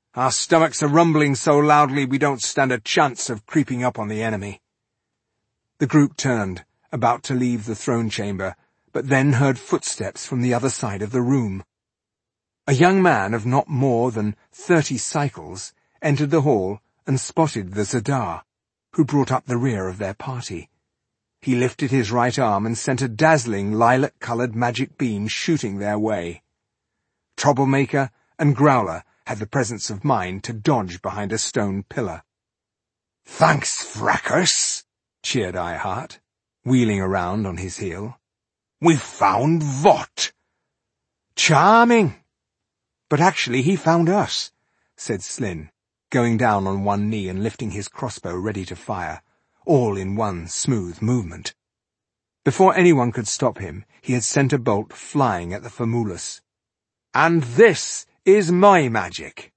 Our stomachs are rumbling so loudly we don't stand a chance of creeping up on the enemy." The group turned, about to leave the throne chamber, but then heard footsteps from the other side of the room. A young man of not more than 30 cycles entered the hall and spotted the Zadar, who brought up the rear of their party. He lifted his right arm and sent a dazzling lilac-coloured magic beam shooting their way. Troublemaker and Growler had the presence of mind to dodge behind a stone pillar. "Thanks, Fracas," cheered Iheart, wheeling around on his heel. "We've found Vought." "Charming! But actually he found us," said Slynn, going down on one knee and lifting his crossbow ready to fire, all in one smooth movement. Before anyone could stop him, he had sent a bolt flying at the Famulus. "And this is my magic."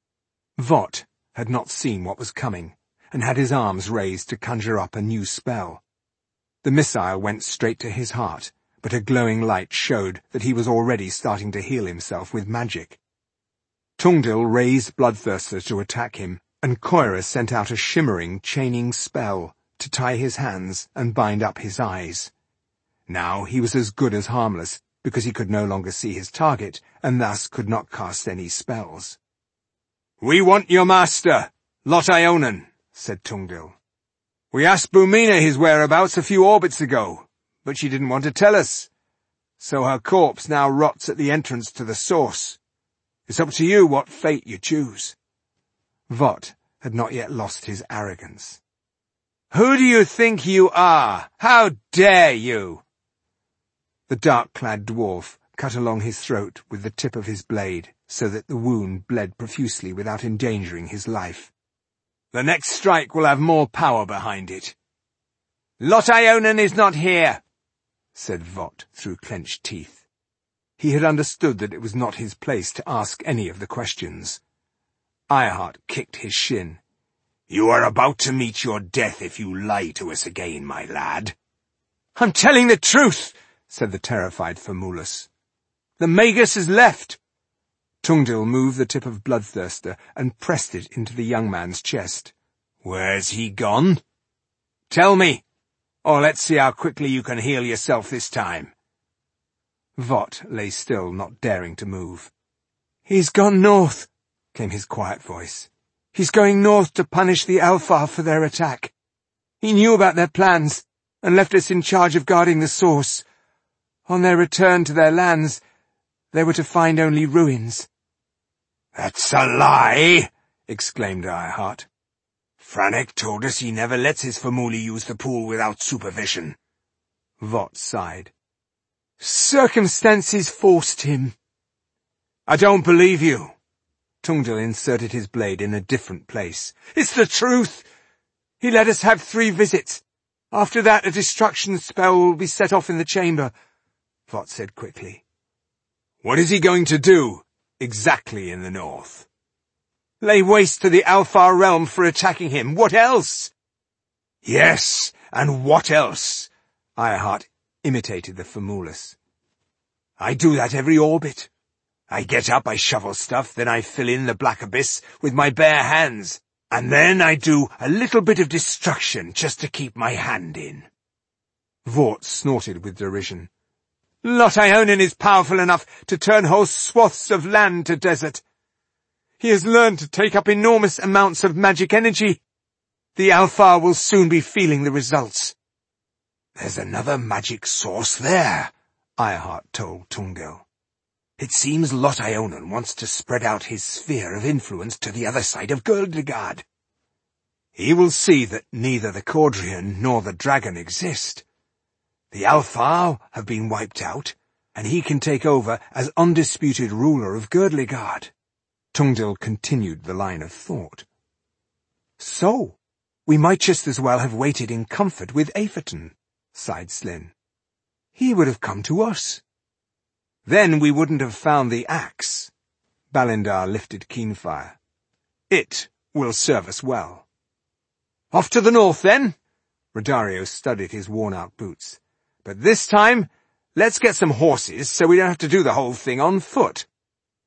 Vought had not seen what was coming, and had his arms raised to conjure up a new spell. The missile went straight to his heart, but a glowing light showed that he was already starting to heal himself with magic. Tungdil raised Bloodthirster to attack him, and Koira sent out a shimmering, chaining spell to tie his hands and bind up his eyes. Now he was as good as harmless, because he could no longer see his target, and thus could not cast any spells. "We want your master, Lot Ionan," said Tungdil. "We asked Bumina his whereabouts a few orbits ago, but she didn't want to tell us. So her corpse now rots at the entrance to the source. It's up to you what fate you choose." Vought had not yet lost his arrogance. "Who do you think you are? How dare you?" The dark-clad dwarf cut along his throat with the tip of his blade, so that the wound bled profusely without endangering his life. "The next strike will have more power behind it." "Lot Ionan is not here," said Vought through clenched teeth. He had understood that it was not his place to ask any of the questions. Iheart kicked his shin. "You are about to meet your death if you lie to us again, my lad." "I'm telling the truth," said the terrified Famulus. "The Magus has left." Tungdil moved the tip of Bloodthirster and pressed it into the young man's chest. "Where's he gone?" "Tell me, or let's see how quickly you can heal yourself this time." Vought lay still, not daring to move. "He's gone north," came his quiet voice. "He's going north to punish the Alfar for their attack. He knew about their plans and left us in charge of guarding the source. On their return to their lands, they were to find only ruins." "That's a lie!" exclaimed Iheart. "Franek told us he never lets his Famuli use the pool without supervision." Vought sighed. "Circumstances forced him." "I don't believe you." Tungdil inserted his blade in a different place. "It's the truth. He let us have 3 visits. After that, a destruction spell will be set off in the chamber," Vought said quickly. "What is he going to do, exactly in the north?" "Lay waste to the Alfar realm for attacking him. What else?" "Yes, and what else?" Iheart imitated the Famulus. "I do that every orbit. I get up, I shovel stuff, then I fill in the black abyss with my bare hands, and then I do a little bit of destruction just to keep my hand in." Vought snorted with derision. "Lot Ionan is powerful enough to turn whole swaths of land to desert. He has learned to take up enormous amounts of magic energy. The Alfar will soon be feeling the results." "There's another magic source there," Iheart told Tungdil. "It seems Lot Ionan wants to spread out his sphere of influence to the other side of Guldigard. He will see that neither the Caudrian nor the dragon exist. The Alfar have been wiped out, and he can take over as undisputed ruler of Gurligard." Tungdil continued the line of thought. "So, we might just as well have waited in comfort with Aeferton," sighed Slynn. "He would have come to us." "Then we wouldn't have found the axe." Balindar lifted Keenfire. "It will serve us well." "Off to the north, then?" Rodario studied his worn-out boots. "But this time, let's get some horses so we don't have to do the whole thing on foot."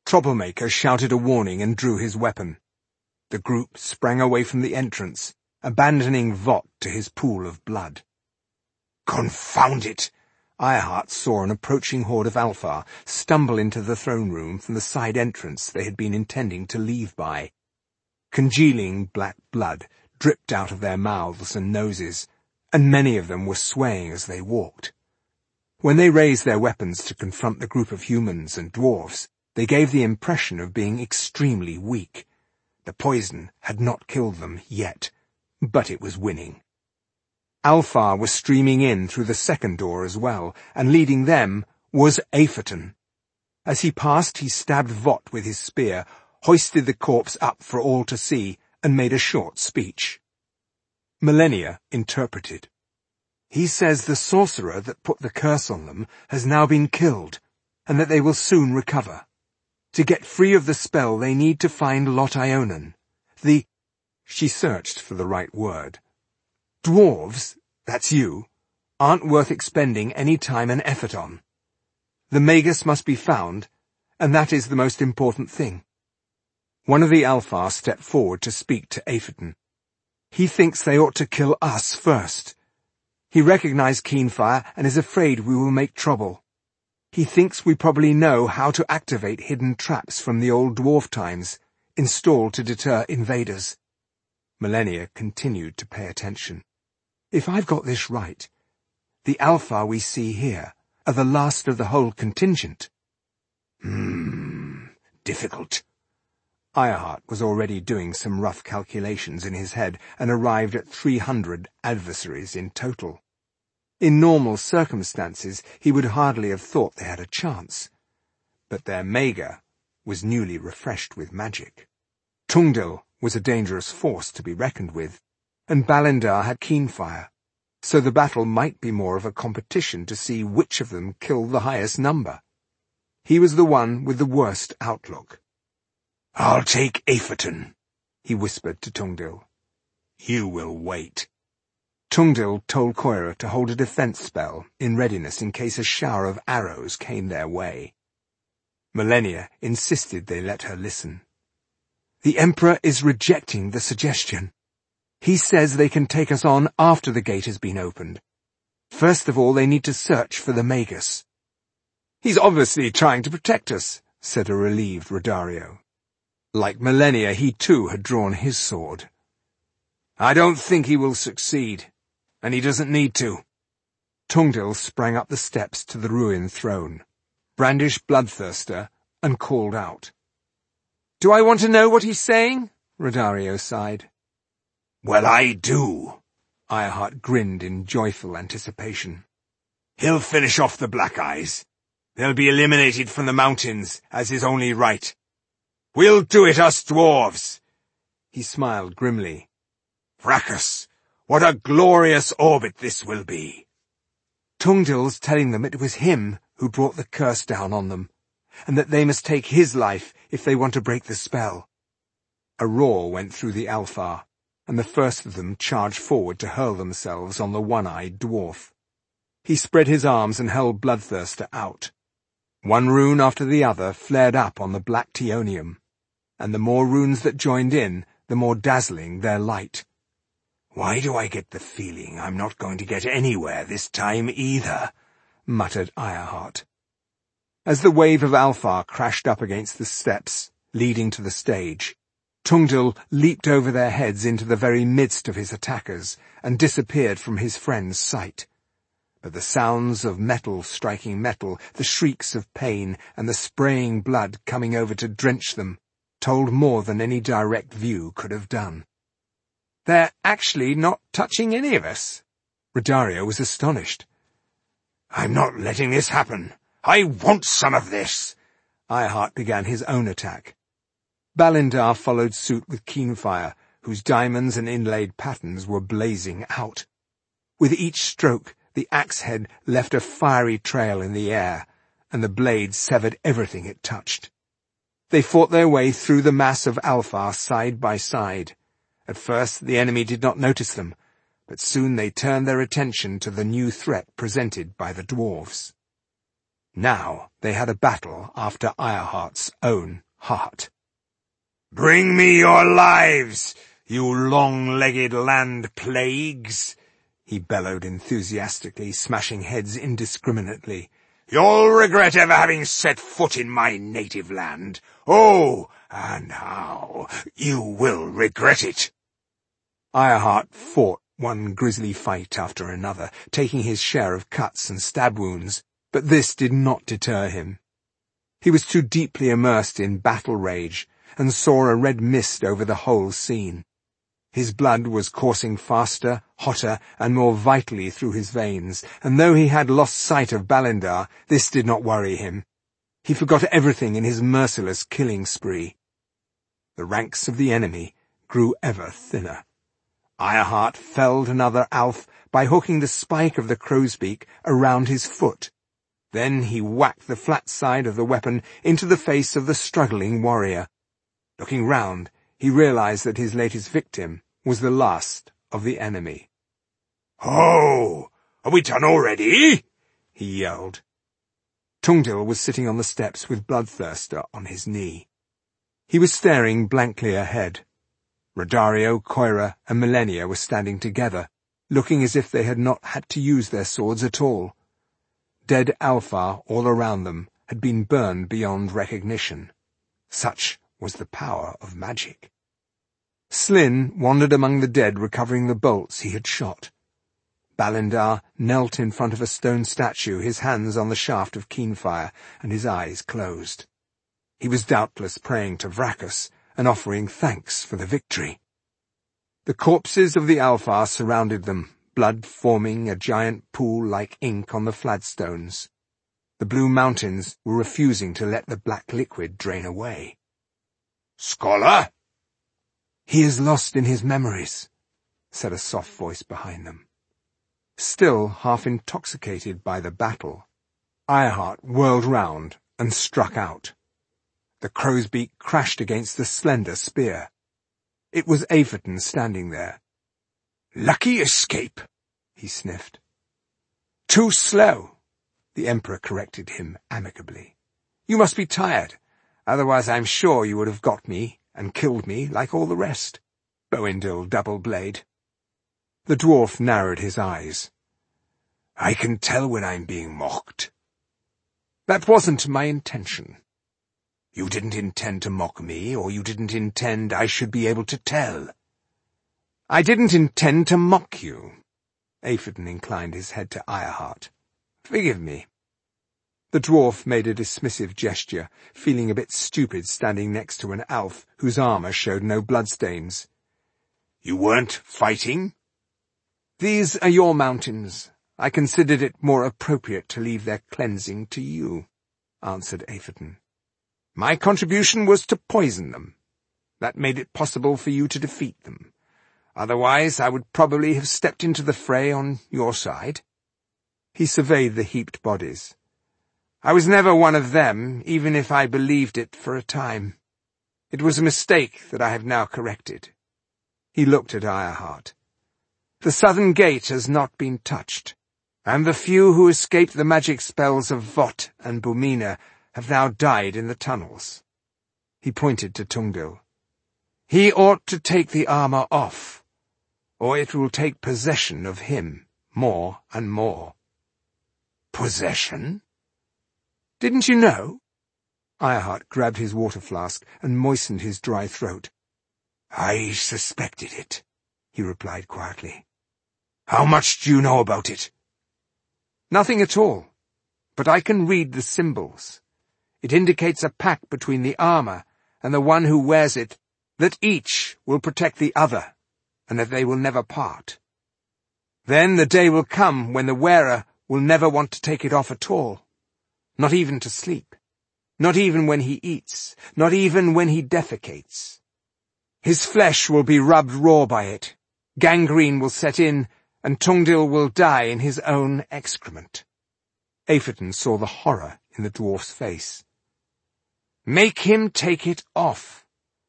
Troublemaker shouted a warning and drew his weapon. The group sprang away from the entrance, abandoning Vought to his pool of blood. "Confound it!" Ironheart saw an approaching horde of Alfar stumble into the throne room from the side entrance they had been intending to leave by. Congealing black blood dripped out of their mouths and noses, and many of them were swaying as they walked. When they raised their weapons to confront the group of humans and dwarves, they gave the impression of being extremely weak. The poison had not killed them yet, but it was winning. Alfar was streaming in through the second door as well, and leading them was Aeferton. As he passed, he stabbed Vought with his spear, hoisted the corpse up for all to see, and made a short speech. Malenia interpreted. "He says the sorcerer that put the curse on them has now been killed, and that they will soon recover. To get free of the spell they need to find Lot Ionan. She searched for the right word. Dwarves, that's you, aren't worth expending any time and effort on. The Magus must be found, and that is the most important thing." One of the Alfar stepped forward to speak to Aeferton. "He thinks they ought to kill us first. He recognized Keenfire and is afraid we will make trouble. He thinks we probably know how to activate hidden traps from the old dwarf times, installed to deter invaders." Malenia continued to pay attention. "If I've got this right, the Alfar we see here are the last of the whole contingent." Difficult. Ironheart was already doing some rough calculations in his head and arrived at 300 adversaries in total. In normal circumstances, he would hardly have thought they had a chance. But their Maga was newly refreshed with magic. Tungdil was a dangerous force to be reckoned with, and Balindar had Keenfire, so the battle might be more of a competition to see which of them killed the highest number. He was the one with the worst outlook. "I'll take Aeferton," he whispered to Tungdil. "You will wait." Tungdil told Coira to hold a defense spell in readiness in case a shower of arrows came their way. Malenia insisted they let her listen. "The Emperor is rejecting the suggestion. He says they can take us on after the gate has been opened. First of all, they need to search for the Magus." "He's obviously trying to protect us," said a relieved Rodario. Like Malenia, he too had drawn his sword. "I don't think he will succeed, and he doesn't need to." Tungdil sprang up the steps to the ruined throne, brandished Bloodthirster, and called out. "Do I want to know what he's saying?" Rodario sighed. "Well, I do." Ironheart grinned in joyful anticipation. "He'll finish off the Black Eyes. They'll be eliminated from the mountains, as is only right. We'll do it, us dwarves." He smiled grimly. "Fracas, what a glorious orbit this will be." "Tungdil's telling them it was him who brought the curse down on them, and that they must take his life if they want to break the spell." A roar went through the Alfar, and the first of them charged forward to hurl themselves on the one-eyed dwarf. He spread his arms and held Bloodthirster out. One rune after the other flared up on the black Teonium, and the more runes that joined in, the more dazzling their light. "Why do I get the feeling I'm not going to get anywhere this time either?" muttered Ironheart. As the wave of Alfar crashed up against the steps leading to the stage, Tungdil leaped over their heads into the very midst of his attackers and disappeared from his friend's sight. But the sounds of metal striking metal, the shrieks of pain, and the spraying blood coming over to drench them, told more than any direct view could have done. "They're actually not touching any of us." Rodario was astonished. "I'm not letting this happen. I want some of this." Ironheart began his own attack. Balindar followed suit with Keenfire, whose diamonds and inlaid patterns were blazing out. With each stroke, the axe head left a fiery trail in the air, and the blade severed everything it touched. They fought their way through the mass of Alfar side by side. At first the enemy did not notice them, but soon they turned their attention to the new threat presented by the dwarves. Now they had a battle after Ironheart's own heart. "Bring me your lives, you long-legged land plagues!" he bellowed enthusiastically, smashing heads indiscriminately. "You'll regret ever having set foot in my native land. Oh, and how you will regret it!" Ironheart fought one grisly fight after another, taking his share of cuts and stab wounds, but this did not deter him. He was too deeply immersed in battle rage, and saw a red mist over the whole scene. His blood was coursing faster, hotter, and more vitally through his veins, and though he had lost sight of Balindar, this did not worry him. He forgot everything in his merciless killing spree. The ranks of the enemy grew ever thinner. Ironheart felled another Alf by hooking the spike of the crow's beak around his foot. Then he whacked the flat side of the weapon into the face of the struggling warrior. Looking round, he realized that his latest victim was the last of the enemy. "Oh, are we done already?" he yelled. Tungdil was sitting on the steps with Bloodthirster on his knee. He was staring blankly ahead. Rodario, Koira, and Malenia were standing together, looking as if they had not had to use their swords at all. Dead Alfar all around them had been burned beyond recognition. Such was the power of magic. Slyn wandered among the dead, recovering the bolts he had shot. Balindar knelt in front of a stone statue, his hands on the shaft of Keenfire, and his eyes closed. He was doubtless praying to Vrachus, and offering thanks for the victory. The corpses of the Alfar surrounded them, blood forming a giant pool like ink on the flagstones. The blue mountains were refusing to let the black liquid drain away. "Scholar?" "He is lost in his memories," said a soft voice behind them. Still half intoxicated by the battle, Ironheart whirled round and struck out. The crow's beak crashed against the slender spear. It was Aeferton standing there. "Lucky escape," he sniffed. "Too slow," the Emperor corrected him amicably. "You must be tired. Otherwise I'm sure you would have got me and killed me like all the rest. Boindil Doubleblade." The dwarf narrowed his eyes. "I can tell when I'm being mocked." "That wasn't my intention." "You didn't intend to mock me, or you didn't intend I should be able to tell?" "I didn't intend to mock you." Aeferton inclined his head to Ironheart. "Forgive me." The dwarf made a dismissive gesture, feeling a bit stupid standing next to an Alf whose armor showed no bloodstains. "You weren't fighting?" "These are your mountains. I considered it more appropriate to leave their cleansing to you," answered Aeferton. "My contribution was to poison them. That made it possible for you to defeat them. Otherwise I would probably have stepped into the fray on your side." He surveyed the heaped bodies. "I was never one of them, even if I believed it for a time. It was a mistake that I have now corrected." He looked at Ironheart. "The southern gate has not been touched, and the few who escaped the magic spells of Vot and Bumina have now died in the tunnels." He pointed to Tungdil. "He ought to take the armor off, or it will take possession of him more and more." "Possession? Didn't you know?" Ironheart grabbed his water flask and moistened his dry throat. "I suspected it," he replied quietly. "How much do you know about it?" "Nothing at all, but I can read the symbols. It indicates a pact between the armor and the one who wears it, that each will protect the other, and that they will never part. Then the day will come when the wearer will never want to take it off at all. Not even to sleep. Not even when he eats. Not even when he defecates. His flesh will be rubbed raw by it. Gangrene will set in, and Tungdil will die in his own excrement." Aeferton saw the horror in the dwarf's face. "Make him take it off."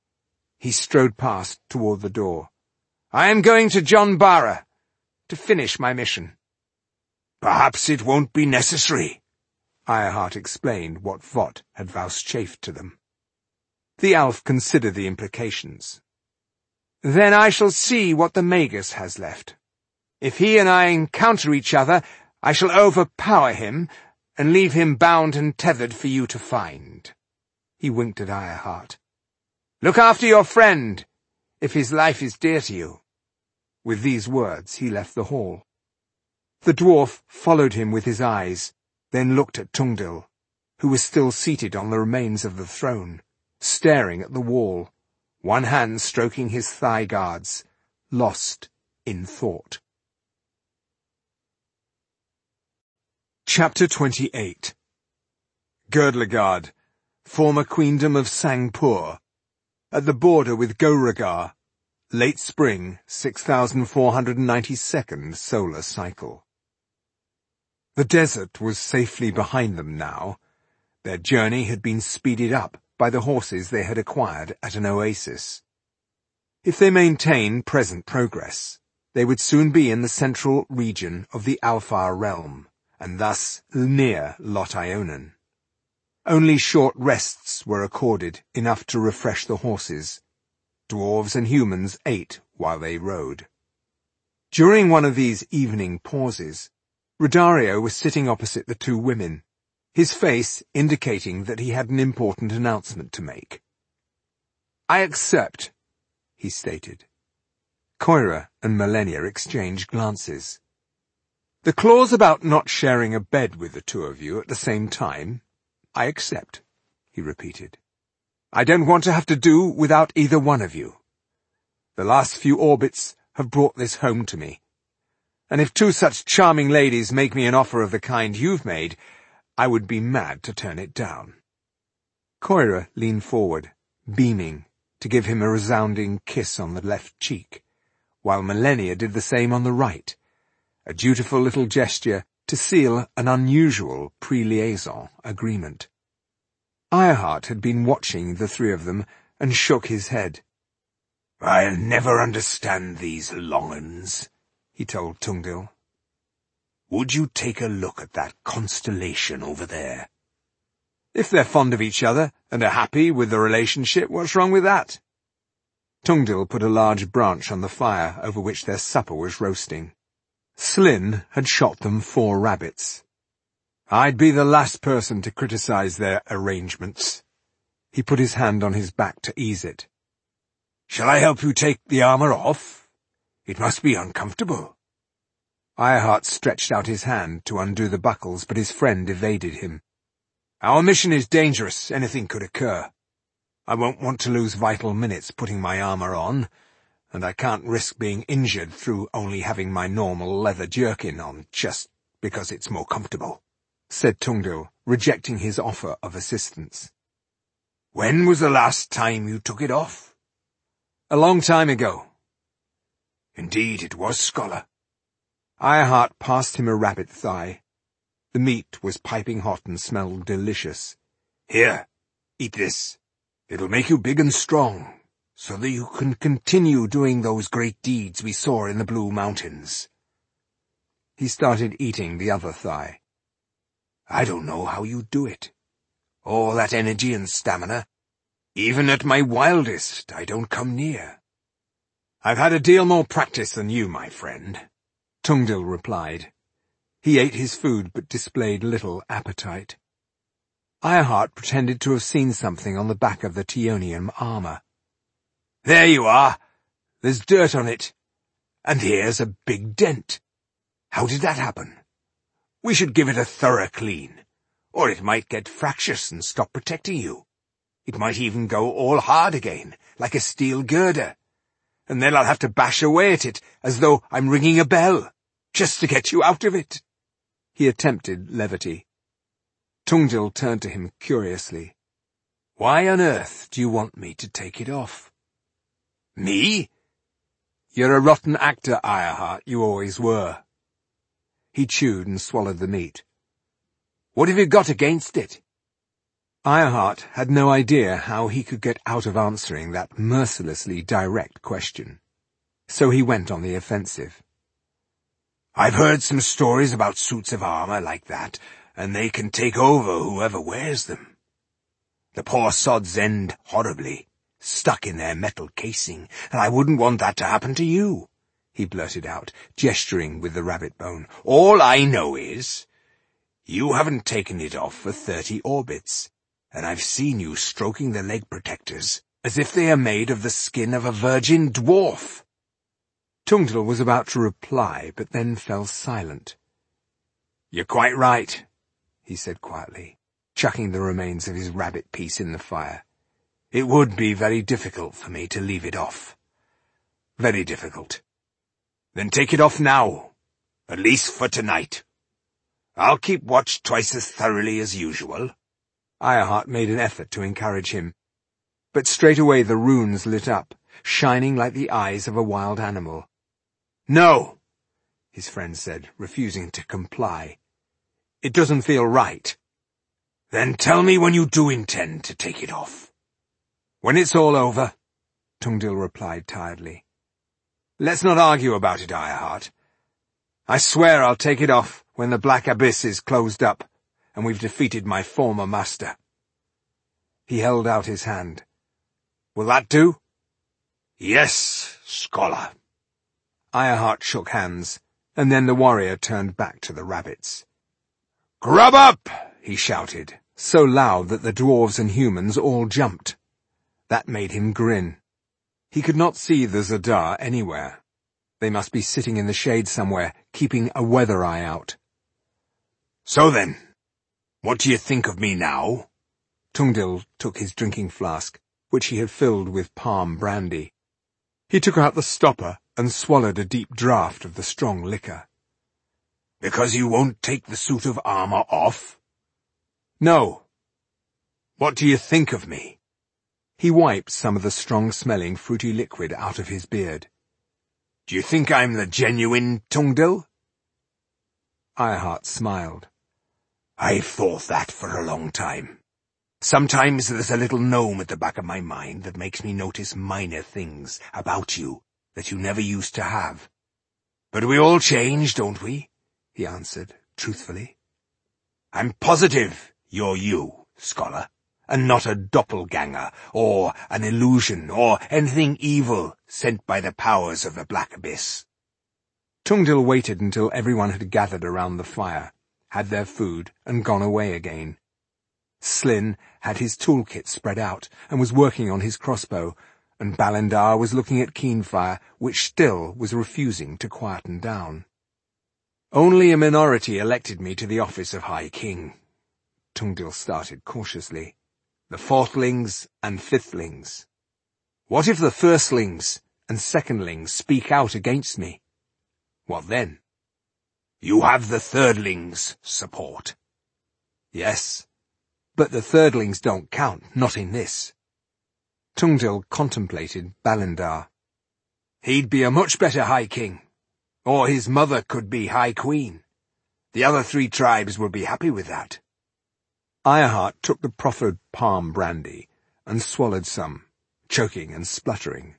He strode past toward the door. "I am going to John Bara to finish my mission." "Perhaps it won't be necessary," Ironheart explained what Vought had vouchsafed to them. The elf considered the implications. "Then I shall see what the Magus has left. If he and I encounter each other, I shall overpower him and leave him bound and tethered for you to find." He winked at Ironheart. "Look after your friend, if his life is dear to you." With these words he left the hall. The dwarf followed him with his eyes, then looked at Tungdil, who was still seated on the remains of the throne, staring at the wall, one hand stroking his thigh guards, lost in thought. Chapter 28. Girdlegard, former queendom of Sangpur, at the border with Goragar, late spring, 6492nd solar cycle. The desert was safely behind them now. Their journey had been speeded up by the horses they had acquired at an oasis. If they maintained present progress, they would soon be in the central region of the Alfar realm, and thus near Lot Ionan. Only short rests were accorded, enough to refresh the horses. Dwarves and humans ate while they rode. During one of these evening pauses, Rodario was sitting opposite the two women, his face indicating that he had an important announcement to make. "I accept," he stated. Koira and Malenia exchanged glances. "The clause about not sharing a bed with the two of you at the same time, I accept," he repeated. "I don't want to have to do without either one of you. The last few orbits have brought this home to me. And if two such charming ladies make me an offer of the kind you've made, I would be mad to turn it down." Koira leaned forward, beaming, to give him a resounding kiss on the left cheek, while Malenia did the same on the right, a dutiful little gesture to seal an unusual pre-liaison agreement. Ironheart had been watching the three of them and shook his head. "I'll never understand these long-uns," he told Tungdil. "Would you take a look at that constellation over there?" "If they're fond of each other and are happy with the relationship, what's wrong with that?" Tungdil put a large branch on the fire over which their supper was roasting. Slyn had shot them 4 rabbits. "I'd be the last person to criticize their arrangements." He put his hand on his back to ease it. "Shall I help you take the armor off? It must be uncomfortable." Ironheart stretched out his hand to undo the buckles, but his friend evaded him. "Our mission is dangerous. Anything could occur. I won't want to lose vital minutes putting my armor on, and I can't risk being injured through only having my normal leather jerkin on just because it's more comfortable," said Tungdil, rejecting his offer of assistance. "When was the last time you took it off?" "A long time ago." "Indeed it was, scholar." Ironheart passed him a rabbit thigh. The meat was piping hot and smelled delicious. "Here, eat this. It'll make you big and strong, so that you can continue doing those great deeds we saw in the Blue Mountains." He started eating the other thigh. "I don't know how you do it. All that energy and stamina. Even at my wildest, I don't come near." "I've had a deal more practice than you, my friend," Tungdil replied. He ate his food but displayed little appetite. Ironheart pretended to have seen something on the back of the Tionium armor. "There you are. There's dirt on it. And here's a big dent. How did that happen? We should give it a thorough clean, or it might get fractious and stop protecting you. It might even go all hard again, like a steel girder. And then I'll have to bash away at it as though I'm ringing a bell, just to get you out of it." He attempted levity. Tungdil turned to him curiously. "Why on earth do you want me to take it off?" "Me?" "You're a rotten actor, Ironheart, you always were." He chewed and swallowed the meat. "What have you got against it?" Ironheart had no idea how he could get out of answering that mercilessly direct question. So he went on the offensive. "I've heard some stories about suits of armor like that, and they can take over whoever wears them. The poor sods end horribly, stuck in their metal casing, and I wouldn't want that to happen to you," he blurted out, gesturing with the rabbit bone. "All I know is, you haven't taken it off for 30 orbits, and I've seen you stroking the leg protectors as if they are made of the skin of a virgin dwarf." Tungdil was about to reply, but then fell silent. "You're quite right," he said quietly, chucking the remains of his rabbit piece in the fire. "It would be very difficult for me to leave it off. Very difficult. Then take it off now, at least for tonight. I'll keep watch twice as thoroughly as usual." Ironheart made an effort to encourage him, but straight away the runes lit up, shining like the eyes of a wild animal. "No," his friend said, refusing to comply. "It doesn't feel right." "Then tell me when you do intend to take it off." "When it's all over," Tungdil replied tiredly. "Let's not argue about it, Ironheart. I swear I'll take it off when the Black Abyss is closed up, and we've defeated my former master." He held out his hand. "Will that do?" "Yes, scholar." Ironheart shook hands, and then the warrior turned back to the rabbits. "Grub up!" he shouted, so loud that the dwarves and humans all jumped. That made him grin. He could not see the Zadar anywhere. They must be sitting in the shade somewhere, keeping a weather eye out. "So then, what do you think of me now?" Tungdil took his drinking flask, which he had filled with palm brandy. He took out the stopper and swallowed a deep draught of the strong liquor. "Because you won't take the suit of armor off?" "No." "What do you think of me?" He wiped some of the strong-smelling fruity liquid out of his beard. "Do you think I'm the genuine Tungdil?" Ironheart smiled. "I've thought that for a long time. Sometimes there's a little gnome at the back of my mind that makes me notice minor things about you that you never used to have. But we all change, don't we?" he answered, truthfully. "I'm positive you're you, scholar, and not a doppelganger, or an illusion, or anything evil sent by the powers of the Black Abyss." Tungdil waited until everyone had gathered around the fire, had their food, and gone away again. Slyn had his toolkit spread out and was working on his crossbow, and Balindar was looking at Keenfire, which still was refusing to quieten down. "Only a minority elected me to the office of High King," Tungdil started cautiously. "The fourthlings and fifthlings. What if the firstlings and secondlings speak out against me? What then?" "You have the thirdlings' support." "Yes, but the thirdlings don't count, not in this." Tungdil contemplated Balindar. "He'd be a much better High King, or his mother could be High Queen. The other 3 tribes would be happy with that." Ironheart took the proffered palm brandy and swallowed some, choking and spluttering.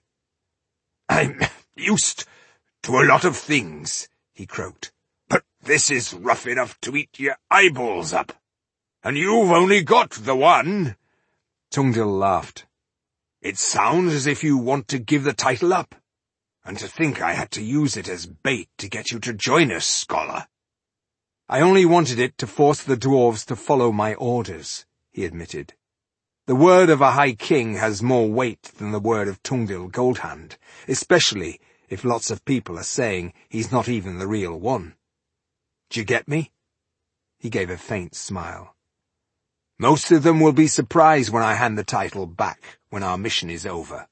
"I'm used to a lot of things," he croaked, "but this is rough enough to eat your eyeballs up. And you've only got the one." Tungdil laughed. "It sounds as if you want to give the title up, and to think I had to use it as bait to get you to join us, scholar." "I only wanted it to force the dwarves to follow my orders," he admitted. "The word of a High King has more weight than the word of Tungdil Goldhand, especially if lots of people are saying he's not even the real one. D'you get me?" He gave a faint smile. "Most of them will be surprised when I hand the title back when our mission is over."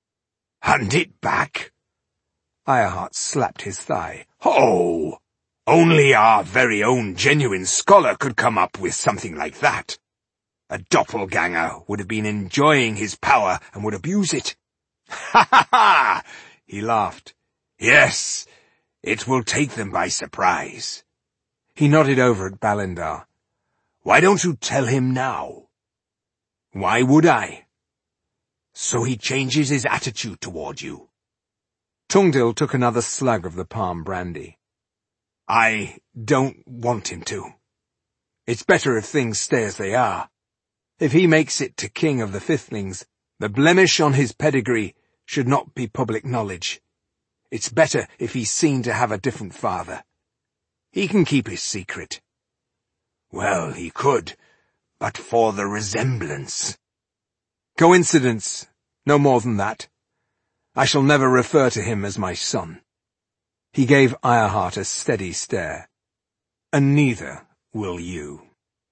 "Hand it back?" Ironheart slapped his thigh. "Oh! Only our very own genuine scholar could come up with something like that. A doppelganger would have been enjoying his power and would abuse it." "Ha ha ha!" he laughed. "Yes, it will take them by surprise." He nodded over at Balindar. "Why don't you tell him now?" "Why would I?" "So he changes his attitude toward you." Tungdil took another slug of the palm brandy. "I don't want him to." It's better if things stay as they are. If he makes it to king of the Fiflings, the blemish on his pedigree should not be public knowledge. It's better if he's seen to have a different father. He can keep his secret. Well, he could, but for the resemblance. Coincidence, no more than that. I shall never refer to him as my son. He gave Ironheart a steady stare. And neither will you.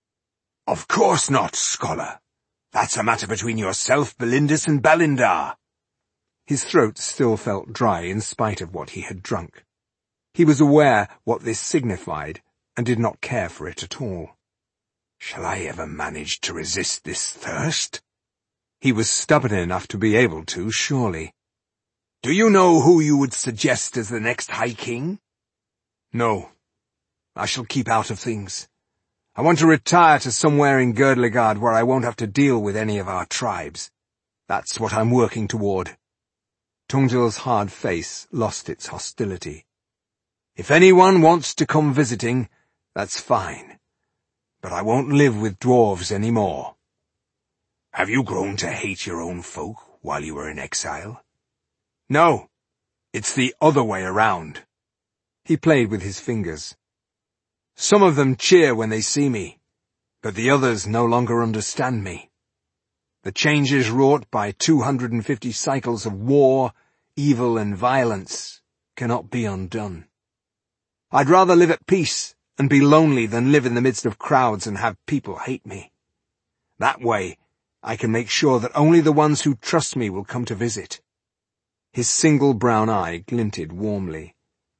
Of course not, scholar. That's a matter between yourself, Belindis, and Balindar. His throat still felt dry in spite of what he had drunk. He was aware what this signified, and did not care for it at all. Shall I ever manage to resist this thirst? He was stubborn enough to be able to, surely. Do you know who you would suggest as the next High King? No. I shall keep out of things. I want to retire to somewhere in Girdlegard where I won't have to deal with any of our tribes. That's what I'm working toward. Tungdil's hard face lost its hostility. If anyone wants to come visiting, that's fine. But I won't live with dwarves any more. Have you grown to hate your own folk while you were in exile? No. It's the other way around. He played with his fingers. Some of them cheer when they see me, but the others no longer understand me. The changes wrought by 250 cycles of war, evil and violence cannot be undone. I'd rather live at peace and be lonely than live in the midst of crowds and have people hate me. That way, I can make sure that only the ones who trust me will come to visit. His single brown eye glinted warmly.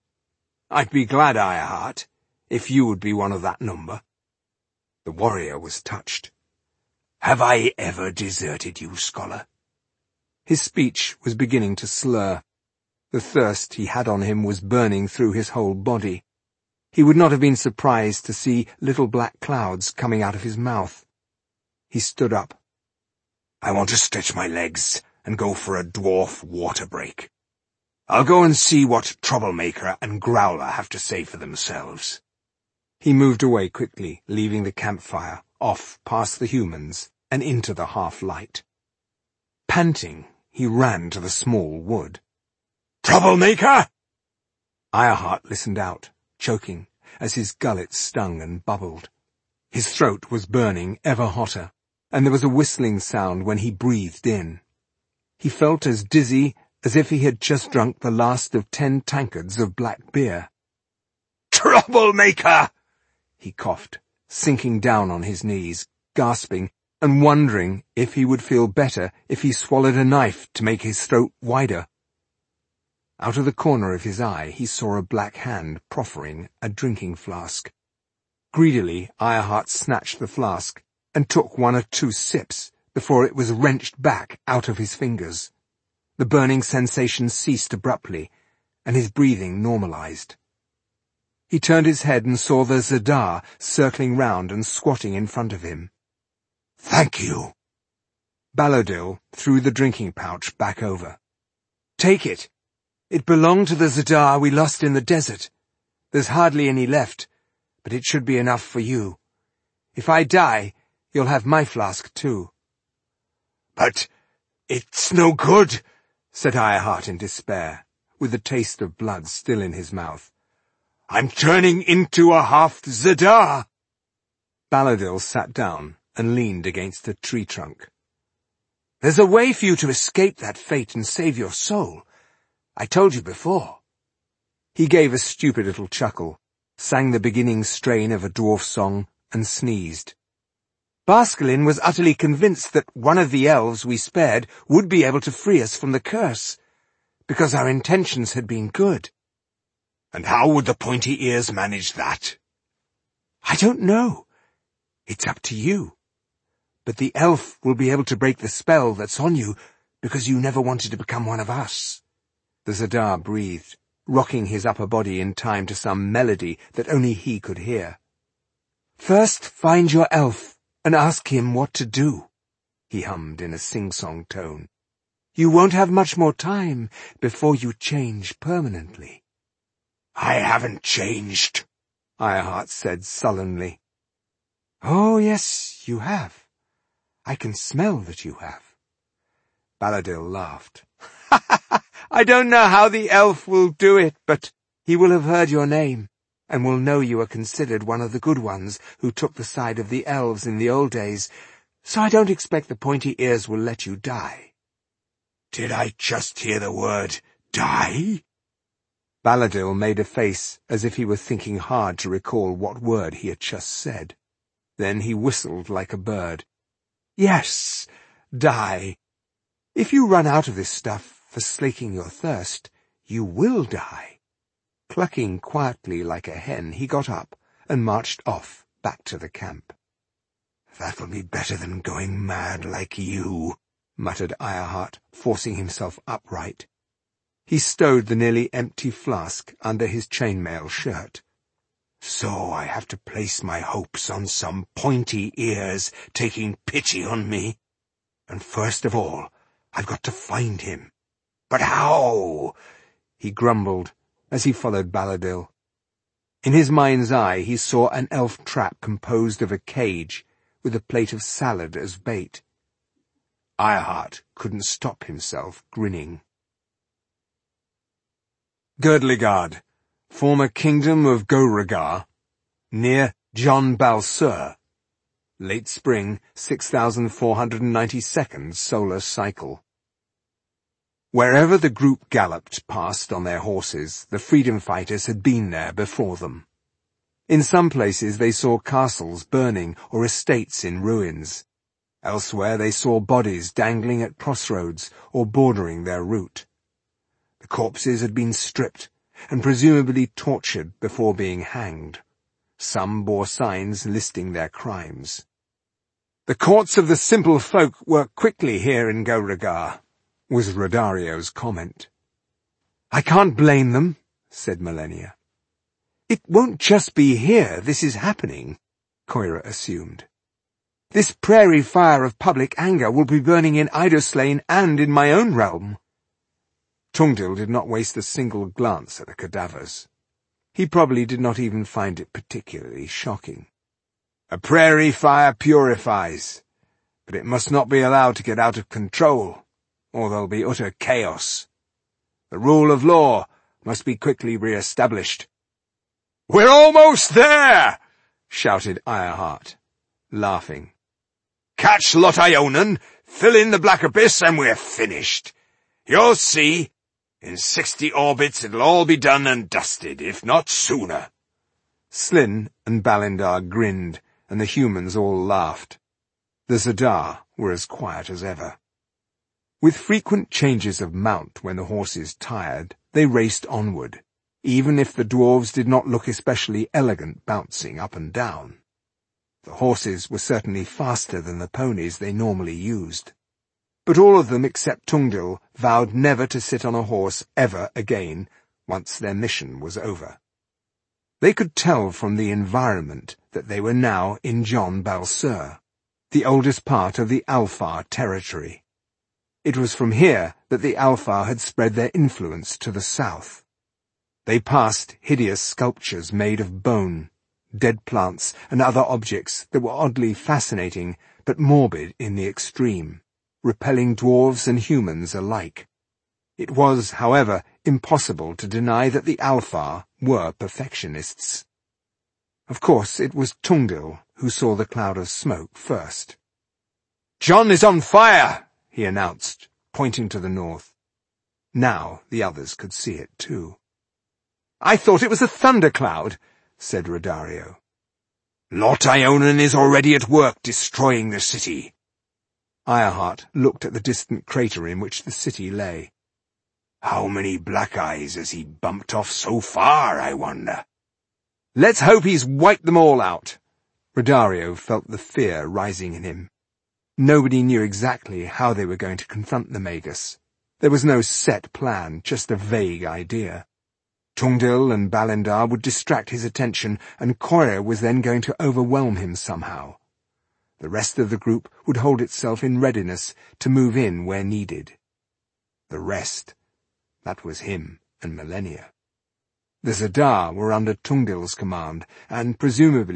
I'd be glad, Ironheart, if you would be one of that number. The warrior was touched. Have I ever deserted you, scholar? His speech was beginning to slur. The thirst he had on him was burning through his whole body. He would not have been surprised to see little black clouds coming out of his mouth. He stood up. I want to stretch my legs and go for a dwarf water break. I'll go and see what Troublemaker and Growler have to say for themselves. He moved away quickly, leaving the campfire, off past the humans, and into the half-light. Panting, he ran to the small wood. Troublemaker! Ironheart listened out, choking, as his gullet stung and bubbled. His throat was burning ever hotter, and there was a whistling sound when he breathed in. He felt as dizzy as if he had just drunk the last of 10 tankards of black beer. Troublemaker! He coughed, sinking down on his knees, gasping, and wondering if he would feel better if he swallowed a knife to make his throat wider. Out of the corner of his eye he saw a black hand proffering a drinking flask. Greedily, Ironheart snatched the flask and took 1 or 2 sips before it was wrenched back out of his fingers. The burning sensation ceased abruptly, and his breathing normalized. He turned his head and saw the Zadar circling round and squatting in front of him. Thank you. Balodil threw the drinking pouch back over. Take it. It belonged to the Zadar we lost in the desert. There's hardly any left, but it should be enough for you. If I die, you'll have my flask too. But it's no good, said Ironheart in despair, with the taste of blood still in his mouth. I'm turning into a half Zadar. Balodil sat down and leaned against a tree trunk. There's a way for you to escape that fate and save your soul. I told you before. He gave a stupid little chuckle, sang the beginning strain of a dwarf song, and sneezed. Basculin was utterly convinced that one of the elves we spared would be able to free us from the curse, because our intentions had been good. And how would the pointy ears manage that? I don't know. It's up to you. But the elf will be able to break the spell that's on you, because you never wanted to become one of us. The Zadar breathed, rocking his upper body in time to some melody that only he could hear. First find your elf and ask him what to do, he hummed in a sing-song tone. You won't have much more time before you change permanently. I haven't changed, Ironheart said sullenly. Oh, yes, you have. I can smell that you have. Baladil laughed. I don't know how the elf will do it, but he will have heard your name, and will know you are considered one of the good ones who took the side of the elves in the old days, so I don't expect the pointy ears will let you die. Did I just hear the word die? Baladil made a face as if he were thinking hard to recall what word he had just said. Then he whistled like a bird. Yes, die. If you run out of this stuff for slaking your thirst, you will die. Clucking quietly like a hen, he got up and marched off back to the camp. That'll be better than going mad like you, muttered Ironheart, forcing himself upright. He stowed the nearly empty flask under his chainmail shirt. So I have to place my hopes on some pointy ears taking pity on me. And first of all, I've got to find him. But how? He grumbled as he followed Baladil. In his mind's eye he saw an elf trap composed of a cage with a plate of salad as bait. Ironheart couldn't stop himself grinning. Girdlegard, former kingdom of Goragar, near Jon Balsur. Late spring, 6492nd solar cycle. Wherever the group galloped past on their horses, the freedom fighters had been there before them. In some places they saw castles burning or estates in ruins. Elsewhere they saw bodies dangling at crossroads or bordering their route. The corpses had been stripped and presumably tortured before being hanged. Some bore signs listing their crimes. The courts of the simple folk work quickly here in Goragar, was Rodario's comment. I can't blame them, said Malenia. It won't just be here this is happening, Koira assumed. This prairie fire of public anger will be burning in Idoslane and in my own realm. Tungdil did not waste a single glance at the cadavers. He probably did not even find it particularly shocking. A prairie fire purifies, but it must not be allowed to get out of control, or there'll be utter chaos. The rule of law must be quickly re-established. "We're almost there!" shouted Ironheart, laughing. "Catch Lot Ionan, fill in the Black Abyss, and we're finished. You'll see. In 60 orbits it'll all be done and dusted, if not sooner." Slyn and Balindar grinned, and the humans all laughed. The Zadar were as quiet as ever. With frequent changes of mount when the horses tired, they raced onward, even if the dwarves did not look especially elegant bouncing up and down. The horses were certainly faster than the ponies they normally used. But all of them except Tungdil vowed never to sit on a horse ever again once their mission was over. They could tell from the environment that they were now in Jon Balsur, the oldest part of the Alfar territory. It was from here that the Alfar had spread their influence to the south. They passed hideous sculptures made of bone, dead plants, and other objects that were oddly fascinating but morbid in the extreme, repelling dwarves and humans alike. It was, however, impossible to deny that the Alfar were perfectionists. Of course, it was Tungdil who saw the cloud of smoke first. "Jon is on fire!" he announced, pointing to the north. Now the others could see it too. "I thought it was a thundercloud," said Rodario. "Lot Ionan is already at work destroying the city." Ironheart looked at the distant crater in which the city lay. "How many black eyes has he bumped off so far, I wonder?" "Let's hope he's wiped them all out." Rodario felt the fear rising in him. Nobody knew exactly how they were going to confront the Magus. There was no set plan, just a vague idea. Tungdil and Balindar would distract his attention, and Koira was then going to overwhelm him somehow. The rest of the group would hold itself in readiness to move in where needed. The rest, that was him and Malenia. The Zadar were under Tungdil's command, and presumably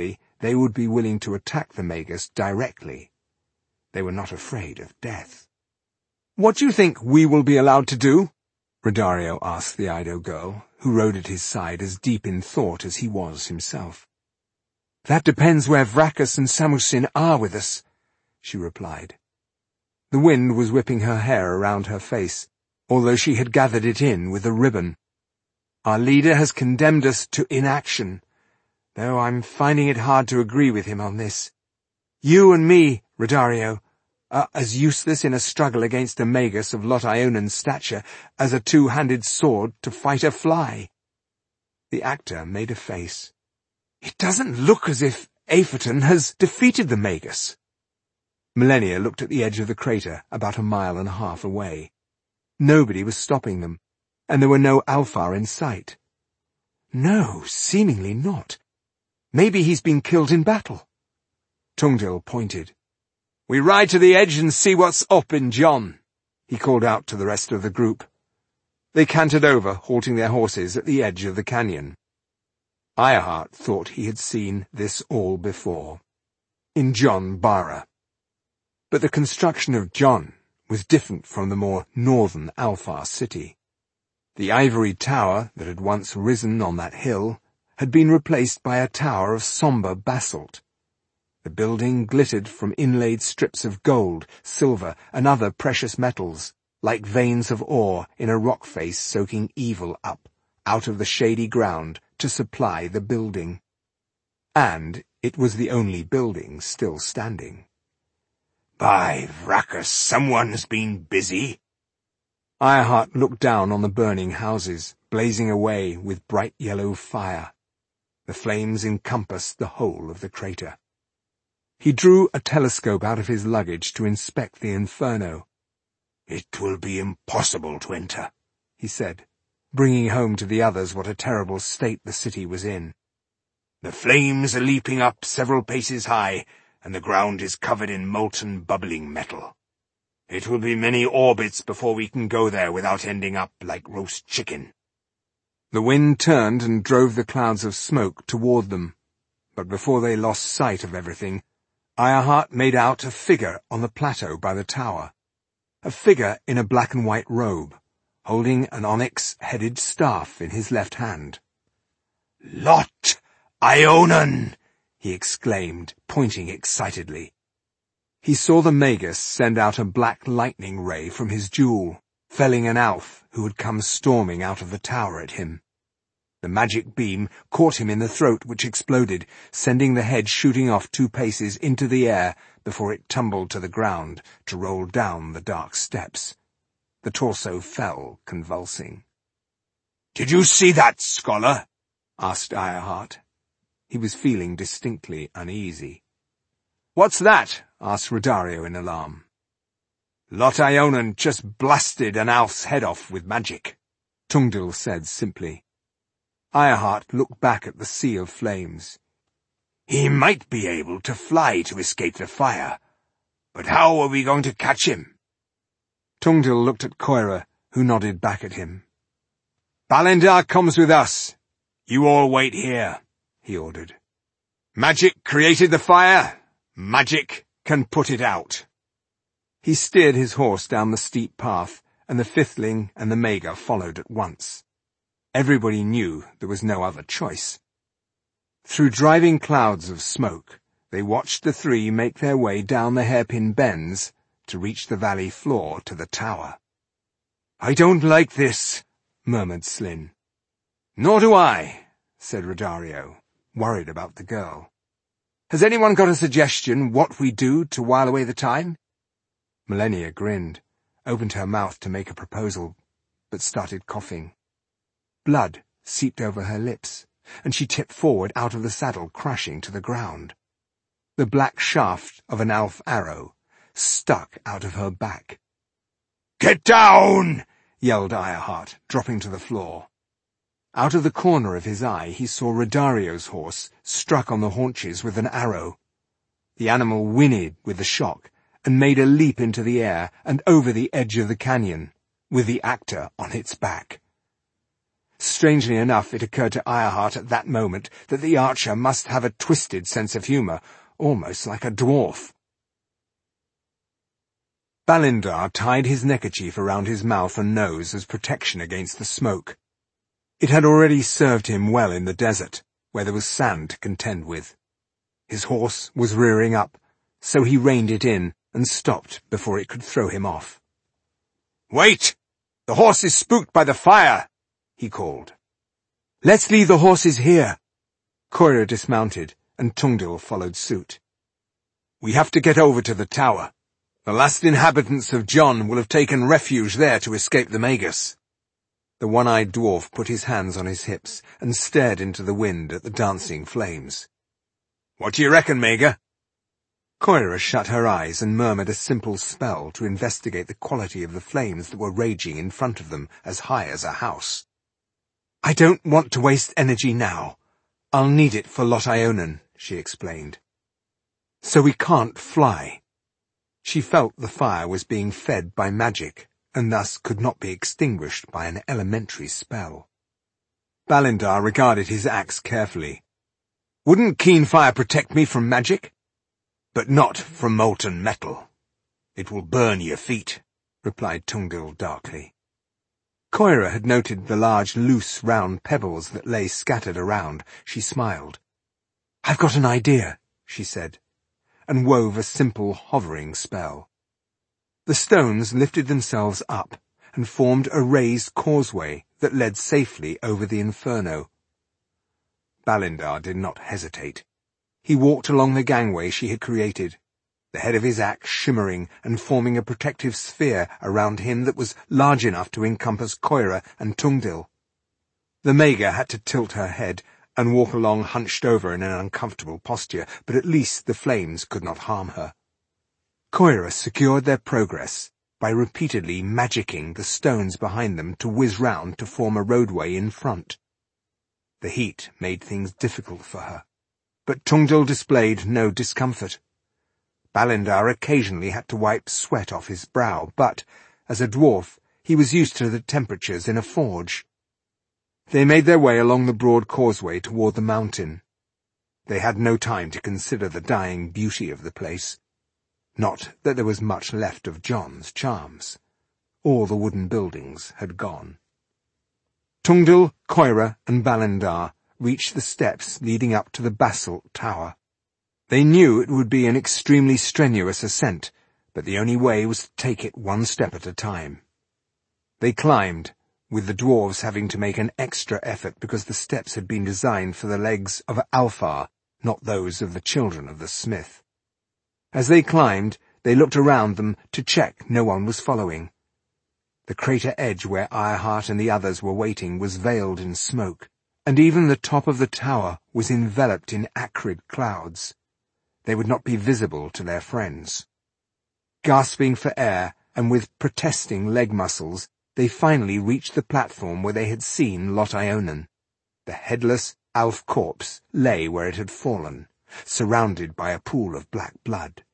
they would be willing to attack the Magus directly. They were not afraid of death. "What do you think we will be allowed to do?" Rodario asked the Ido girl, who rode at his side as deep in thought as he was himself. "That depends where Vrachus and Samusin are with us," she replied. The wind was whipping her hair around her face, although she had gathered it in with a ribbon. "Our leader has condemned us to inaction, though I'm finding it hard to agree with him on this. You and me, Rodario, are as useless in a struggle against a Magus of Lot Ionan's stature as a two-handed sword to fight a fly." The actor made a face. "It doesn't look as if Apherton has defeated the Magus." Malenia looked at the edge of the crater about 1.5 miles away. Nobody was stopping them, and there were no Alfar in sight. "No, seemingly not. Maybe he's been killed in battle." Tungdil pointed. "We ride to the edge and see what's up in John," he called out to the rest of the group. They cantered over, halting their horses at the edge of the canyon. Ironheart thought he had seen this all before, in John Bara. But the construction of John was different from the more northern Alfar city. The ivory tower that had once risen on that hill had been replaced by a tower of sombre basalt. The building glittered from inlaid strips of gold, silver, and other precious metals, like veins of ore in a rock face soaking evil up out of the shady ground to supply the building. And it was the only building still standing. "By Vrachus, someone's been busy." Ironheart looked down on the burning houses, blazing away with bright yellow fire. The flames encompassed the whole of the crater. He drew a telescope out of his luggage to inspect the inferno. "It will be impossible to enter," he said, bringing home to the others what a terrible state the city was in. "The flames are leaping up several paces high, and the ground is covered in molten, bubbling metal. It will be many orbits before we can go there without ending up like roast chicken." The wind turned and drove the clouds of smoke toward them, but before they lost sight of everything, Ironheart made out a figure on the plateau by the tower, a figure in a black and white robe, holding an onyx-headed staff in his left hand. "Lot Ionan!" he exclaimed, pointing excitedly. He saw the Magus send out a black lightning ray from his jewel, felling an Alf who had come storming out of the tower at him. The magic beam caught him in the throat, which exploded, sending the head shooting off 2 paces into the air before it tumbled to the ground to roll down the dark steps. The torso fell, convulsing. "Did you see that, scholar?" asked Ironheart. He was feeling distinctly uneasy. "What's that?" asked Rodario in alarm. "Lot Ionan just blasted an Alf's head off with magic," Tungdil said simply. Ironheart looked back at the sea of flames. "He might be able to fly to escape the fire, but how are we going to catch him?" Tungdil looked at Koira, who nodded back at him. "Balindar comes with us. You all wait here," he ordered. "Magic created the fire. Magic can put it out." He steered his horse down the steep path, and the Fifthling and the Maga followed at once. Everybody knew there was no other choice. Through driving clouds of smoke, they watched the 3 make their way down the hairpin bends to reach the valley floor to the tower. "I don't like this," murmured Slyn. "Nor do I," said Rodario, worried about the girl. "Has anyone got a suggestion what we do to while away the time?" Malenia grinned, opened her mouth to make a proposal, but started coughing. Blood seeped over her lips, and she tipped forward out of the saddle, crashing to the ground. The black shaft of an Alf arrow stuck out of her back. "Get down!" yelled Ironheart, dropping to the floor. Out of the corner of his eye he saw Rodario's horse struck on the haunches with an arrow. The animal whinnied with the shock and made a leap into the air and over the edge of the canyon, with the actor on its back. Strangely enough, it occurred to Ironheart at that moment that the archer must have a twisted sense of humour, almost like a dwarf. Balindar tied his neckerchief around his mouth and nose as protection against the smoke. It had already served him well in the desert, where there was sand to contend with. His horse was rearing up, so he reined it in and stopped before it could throw him off. "Wait! The horse is spooked by the fire!" he called. "Let's leave the horses here." Coira dismounted, and Tungdil followed suit. "We have to get over to the tower. The last inhabitants of John will have taken refuge there to escape the Magus." The one-eyed dwarf put his hands on his hips and stared into the wind at the dancing flames. "What do you reckon, Maga?" Coira shut her eyes and murmured a simple spell to investigate the quality of the flames that were raging in front of them as high as a house. "I don't want to waste energy now. I'll need it for Lot Ionan," she explained. "So we can't fly." She felt the fire was being fed by magic, and thus could not be extinguished by an elementary spell. Balindar regarded his axe carefully. "Wouldn't keen fire protect me from magic?" "But not from molten metal. It will burn your feet," replied Tungdil darkly. Coira had noted the large, loose, round pebbles that lay scattered around. She smiled. "I've got an idea," she said, and wove a simple hovering spell. The stones lifted themselves up and formed a raised causeway that led safely over the inferno. Balindar did not hesitate. He walked along the gangway she had created, the head of his axe shimmering and forming a protective sphere around him that was large enough to encompass Coira and Tungdil. The Maga had to tilt her head and walk along hunched over in an uncomfortable posture, but at least the flames could not harm her. Coira secured their progress by repeatedly magicking the stones behind them to whiz round to form a roadway in front. The heat made things difficult for her, but Tungdil displayed no discomfort. Balindar occasionally had to wipe sweat off his brow, but, as a dwarf, he was used to the temperatures in a forge. They made their way along the broad causeway toward the mountain. They had no time to consider the dying beauty of the place. Not that there was much left of John's charms. All the wooden buildings had gone. Tungdil, Coira, and Balindar reached the steps leading up to the basalt tower. They knew it would be an extremely strenuous ascent, but the only way was to take it one step at a time. They climbed, with the dwarves having to make an extra effort because the steps had been designed for the legs of Alfar, not those of the children of the smith. As they climbed, they looked around them to check no one was following. The crater edge where Ironheart and the others were waiting was veiled in smoke, and even the top of the tower was enveloped in acrid clouds. They would not be visible to their friends. Gasping for air, and with protesting leg muscles, they finally reached the platform where they had seen Lot Ionan. The headless Alf corpse lay where it had fallen, surrounded by a pool of black blood.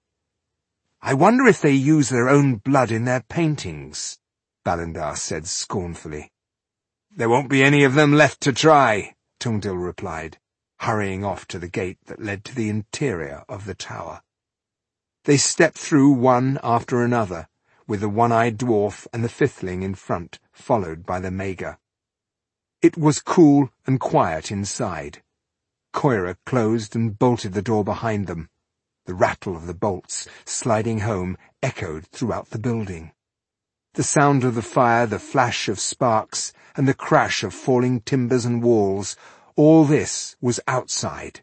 "I wonder if they use their own blood in their paintings," Balindar said scornfully. "There won't be any of them left to try," Tungdil replied, hurrying off to the gate that led to the interior of the tower. They stepped through one after another, with the one-eyed dwarf and the fifthling in front, followed by the Maga. It was cool and quiet inside. Coira closed and bolted the door behind them. The rattle of the bolts, sliding home, echoed throughout the building. The sound of the fire, the flash of sparks, and the crash of falling timbers and walls, all this was outside.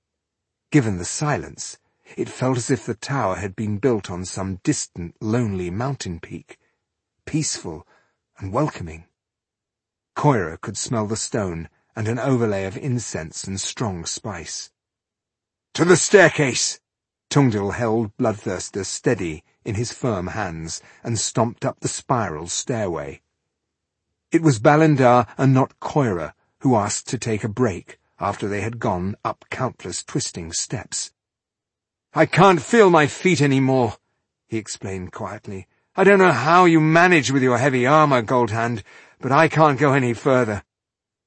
Given the silence, it felt as if the tower had been built on some distant, lonely mountain peak, peaceful and welcoming. Coira could smell the stone and an overlay of incense and strong spice. "To the staircase!" Tungdil held Bloodthirster steady in his firm hands and stomped up the spiral stairway. It was Balindar and not Coira who asked to take a break after they had gone up countless twisting steps. "I can't feel my feet any more," he explained quietly. "I don't know how you manage with your heavy armor, Goldhand, but I can't go any further."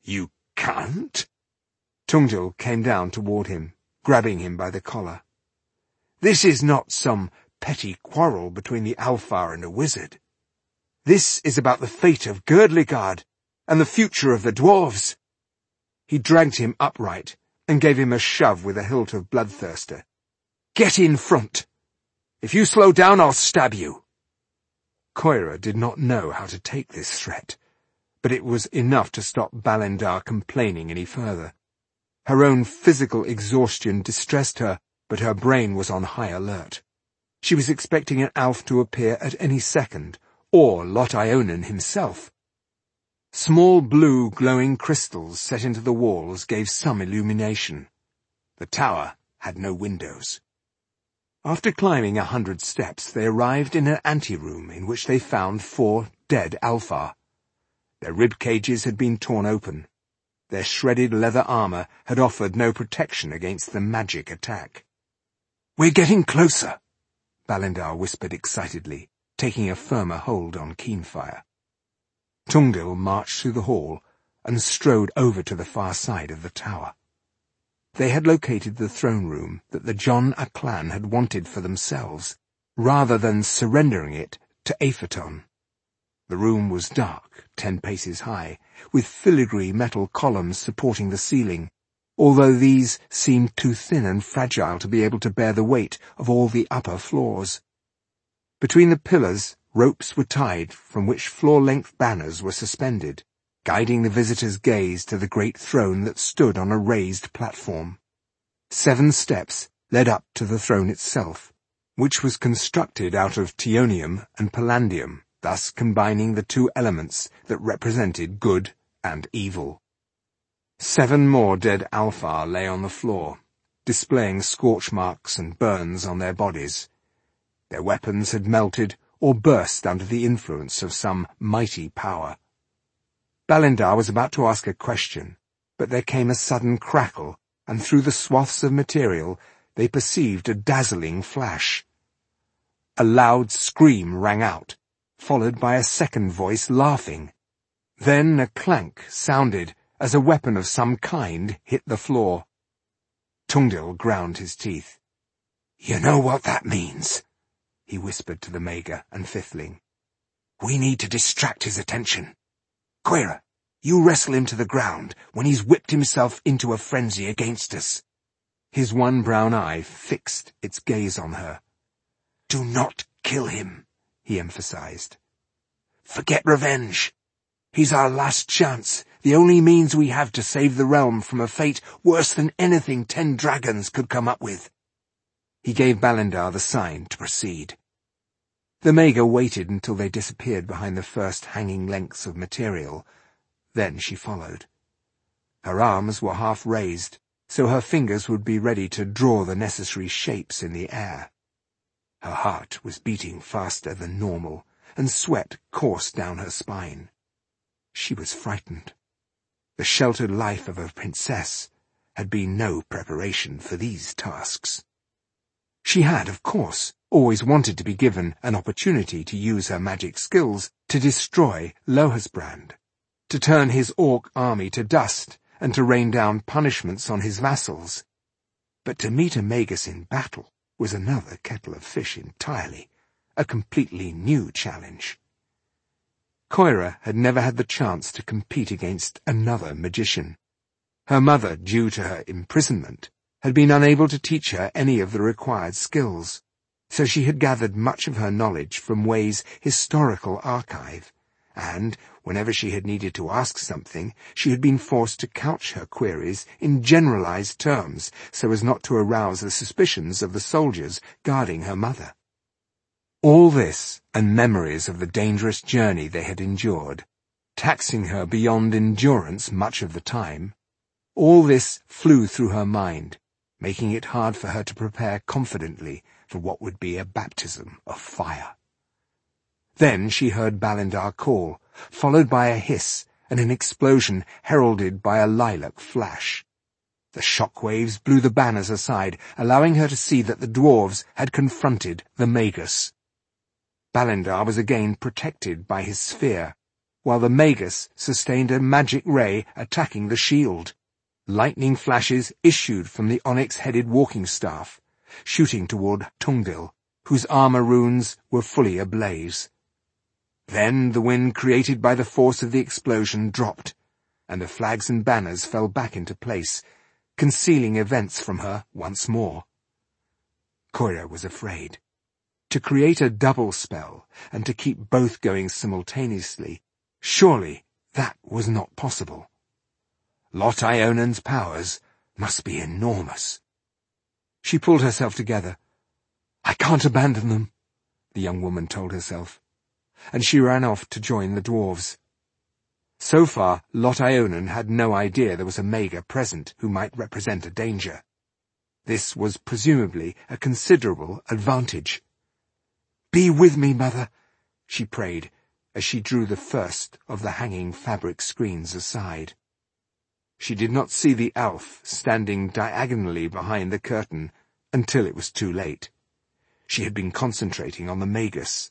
You can't? Tungdil came down toward him, grabbing him by the collar. This is not some petty quarrel between the Alfar and a wizard. This is about the fate of Girdligard and the future of the dwarves. He dragged him upright and gave him a shove with the hilt of Bloodthirster. Get in front. If you slow down, I'll stab you. Koira did not know how to take this threat, but it was enough to stop Balindar complaining any further. Her own physical exhaustion distressed her, but her brain was on high alert. She was expecting an Alf to appear at any second, or Lot Ionin himself. Small blue glowing crystals set into the walls gave some illumination. The tower had no windows. After climbing 100 steps, they arrived in an anteroom in which they found 4 dead Alfar. Their rib cages had been torn open. Their shredded leather armor had offered no protection against the magic attack. "We're getting closer," Balindar whispered excitedly, taking a firmer hold on Keenfire. Tungdil marched through the hall and strode over to the far side of the tower. They had located the throne room that the Jon Aklan had wanted for themselves, rather than surrendering it to Apheton. The room was dark, 10 paces high, with filigree metal columns supporting the ceiling, although these seemed too thin and fragile to be able to bear the weight of all the upper floors. Between the pillars, ropes were tied from which floor-length banners were suspended, guiding the visitor's gaze to the great throne that stood on a raised platform. 7 steps led up to the throne itself, which was constructed out of Tionium and Palandium, thus combining the 2 elements that represented good and evil. 7 more dead Alfar lay on the floor, displaying scorch marks and burns on their bodies. Their weapons had melted or burst under the influence of some mighty power. Balindar was about to ask a question, but there came a sudden crackle, and through the swaths of material they perceived a dazzling flash. A loud scream rang out, followed by a second voice laughing. Then a clank sounded as a weapon of some kind hit the floor. Tungdil ground his teeth. "You know what that means," he whispered to the Maga and Fifthling. "We need to distract his attention. Koira, you wrestle him to the ground when he's whipped himself into a frenzy against us." His one brown eye fixed its gaze on her. "Do not kill him," he emphasized. "Forget revenge. He's our last chance, the only means we have to save the realm from a fate worse than anything 10 dragons could come up with." He gave Balindar the sign to proceed. The Maga waited until they disappeared behind the first hanging lengths of material. Then she followed. Her arms were half raised, so her fingers would be ready to draw the necessary shapes in the air. Her heart was beating faster than normal, and sweat coursed down her spine. She was frightened. The sheltered life of a princess had been no preparation for these tasks. She had, of course, always wanted to be given an opportunity to use her magic skills to destroy Lohasbrand, to turn his orc army to dust, and to rain down punishments on his vassals. But to meet a Magus in battle was another kettle of fish entirely, a completely new challenge. Koira had never had the chance to compete against another magician. Her mother, due to her imprisonment, had been unable to teach her any of the required skills, so she had gathered much of her knowledge from Way's historical archive, and, whenever she had needed to ask something, she had been forced to couch her queries in generalized terms so as not to arouse the suspicions of the soldiers guarding her mother. All this, and memories of the dangerous journey they had endured, taxing her beyond endurance much of the time, all this flew through her mind, making it hard for her to prepare confidently for what would be a baptism of fire. Then she heard Balindar call, followed by a hiss and an explosion heralded by a lilac flash. The shockwaves blew the banners aside, allowing her to see that the dwarves had confronted the Magus. Balindar was again protected by his sphere, while the Magus sustained a magic ray attacking the shield. Lightning flashes issued from the onyx-headed walking staff, shooting toward Tungdil, whose armor runes were fully ablaze. Then the wind created by the force of the explosion dropped, and the flags and banners fell back into place, concealing events from her once more. Koira was afraid. To create a double spell, and to keep both going simultaneously, surely that was not possible. Lot Ionan's powers must be enormous. She pulled herself together. "I can't abandon them," the young woman told herself, and she ran off to join the dwarves. So far, Lot Ionan had no idea there was a Maga present who might represent a danger. This was presumably a considerable advantage. "Be with me, Mother," she prayed, as she drew the first of the hanging fabric screens aside. She did not see the elf standing diagonally behind the curtain until it was too late. She had been concentrating on the Magus.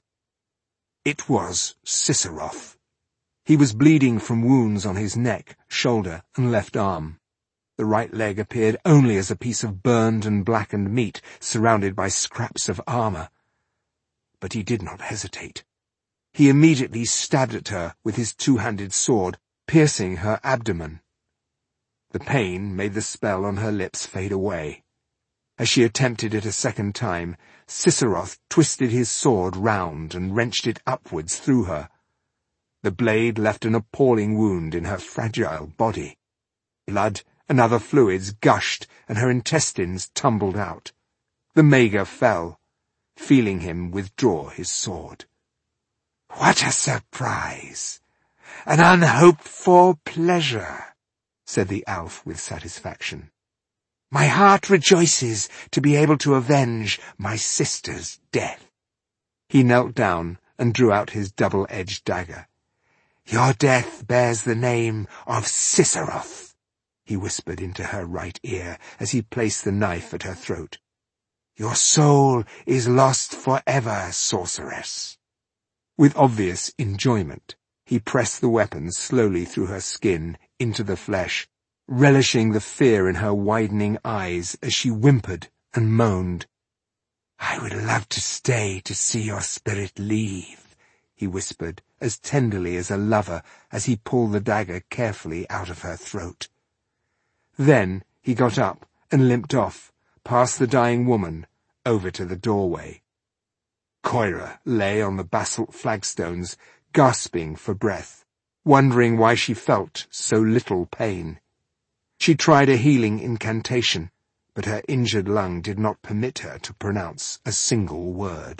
It was Siseroth. He was bleeding from wounds on his neck, shoulder, and left arm. The right leg appeared only as a piece of burned and blackened meat surrounded by scraps of armor. But he did not hesitate. He immediately stabbed at her with his two-handed sword, piercing her abdomen. The pain made the spell on her lips fade away. As she attempted it a second time, Siseroth twisted his sword round and wrenched it upwards through her. The blade left an appalling wound in her fragile body. Blood and other fluids gushed, and her intestines tumbled out. The Maga fell, feeling him withdraw his sword. "What a surprise! An unhoped-for pleasure," said the elf with satisfaction. "My heart rejoices to be able to avenge my sister's death." He knelt down and drew out his double-edged dagger. "Your death bears the name of Siseroth," he whispered into her right ear as he placed the knife at her throat. "Your soul is lost forever, sorceress." With obvious enjoyment, he pressed the weapon slowly through her skin into the flesh, relishing the fear in her widening eyes as she whimpered and moaned. "I would love to stay to see your spirit leave," he whispered, as tenderly as a lover, as he pulled the dagger carefully out of her throat. Then he got up and limped off, past the dying woman, over to the doorway. Koira lay on the basalt flagstones, gasping for breath, wondering why she felt so little pain. She tried a healing incantation, but her injured lung did not permit her to pronounce a single word.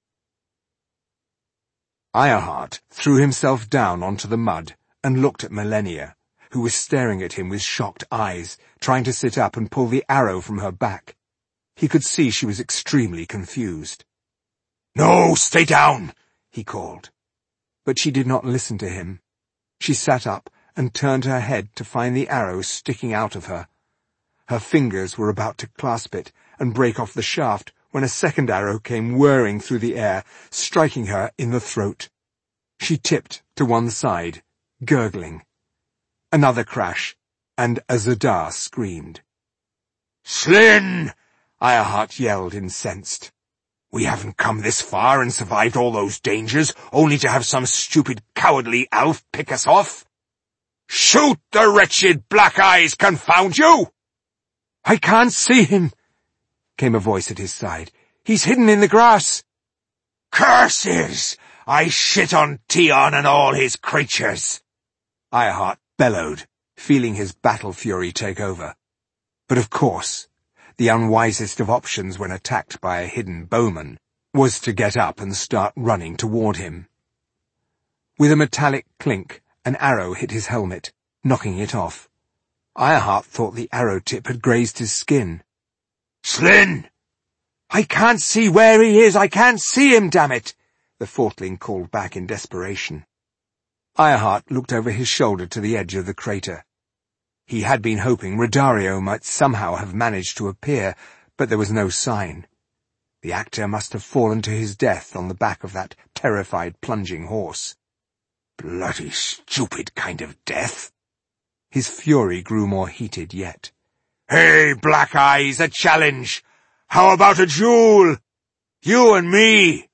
Ironheart threw himself down onto the mud and looked at Malenia, who was staring at him with shocked eyes, trying to sit up and pull the arrow from her back. He could see she was extremely confused. "No, stay down!" he called. But she did not listen to him. She sat up and turned her head to find the arrow sticking out of her. Her fingers were about to clasp it and break off the shaft when a second arrow came whirring through the air, striking her in the throat. She tipped to one side, gurgling. Another crash, and Azadar screamed. "Slyn!" Ironheart yelled, incensed. "We haven't come this far and survived all those dangers, only to have some stupid, cowardly elf pick us off. Shoot the wretched black eyes, confound you!" "I can't see him," came a voice at his side. "He's hidden in the grass." "Curses! I shit on Tion and all his creatures!" Ironheart bellowed, feeling his battle fury take over. But of course, the unwisest of options when attacked by a hidden bowman was to get up and start running toward him. With a metallic clink, an arrow hit his helmet, knocking it off. Ironheart thought the arrow tip had grazed his skin. "Slyn!" "I can't see where he is! I can't see him, damn it!" the Fortling called back in desperation. Ironheart looked over his shoulder to the edge of the crater. He had been hoping Rodario might somehow have managed to appear, but there was no sign. The actor must have fallen to his death on the back of that terrified plunging horse. Bloody stupid kind of death. His fury grew more heated yet. Hey, Black Eyes, a challenge! How about a duel? You and me!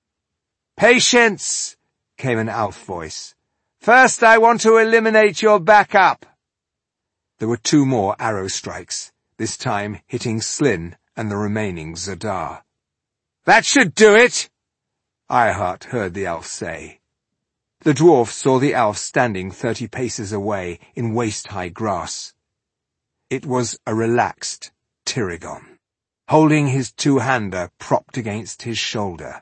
Patience, came an Alf voice. First I want to eliminate your backup. There were 2 more arrow strikes, this time hitting Slyn and the remaining Zadar. That should do it, Ironheart heard the Alf say. The dwarf saw the Alf standing 30 paces away in waist-high grass. It was a relaxed Tiragon, holding his 2-hander propped against his shoulder.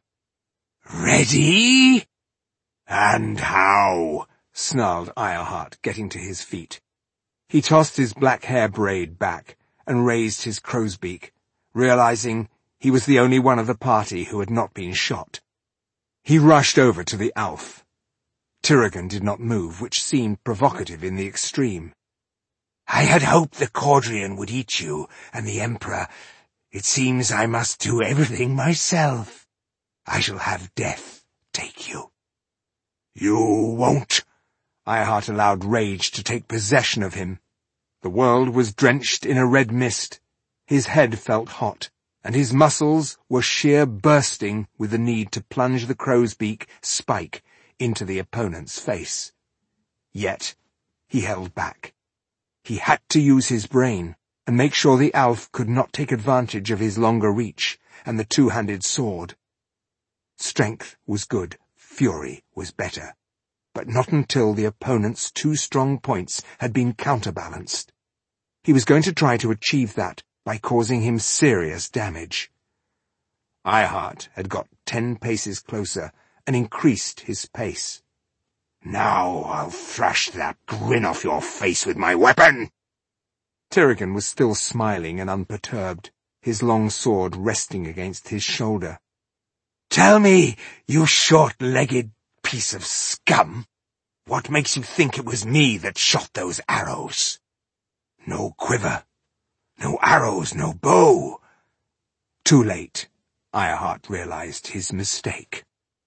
Ready? And how? Snarled Ironheart, getting to his feet. He tossed his black hair braid back and raised his crow's beak, realizing he was the only one of the party who had not been shot. He rushed over to the Alf. Tiragon did not move, which seemed provocative in the extreme. I had hoped the Caudrian would eat you, and the Emperor. It seems I must do everything myself. I shall have death take you. You won't. Ironheart allowed rage to take possession of him. The world was drenched in a red mist. His head felt hot, and his muscles were sheer bursting with the need to plunge the crow's beak spike into the opponent's face. Yet he held back. He had to use his brain and make sure the Alf could not take advantage of his longer reach and the 2-handed sword. Strength was good, fury was better, but not until the opponent's 2 strong points had been counterbalanced. He was going to try to achieve that by causing him serious damage. Ironheart had got 10 paces closer and increased his pace. Now I'll thrash that grin off your face with my weapon! Tiragon was still smiling and unperturbed, his long sword resting against his shoulder. Tell me, you short-legged piece of scum, what makes you think it was me that shot those arrows? No quiver, no arrows, no bow. Too late, Ironheart realized his mistake.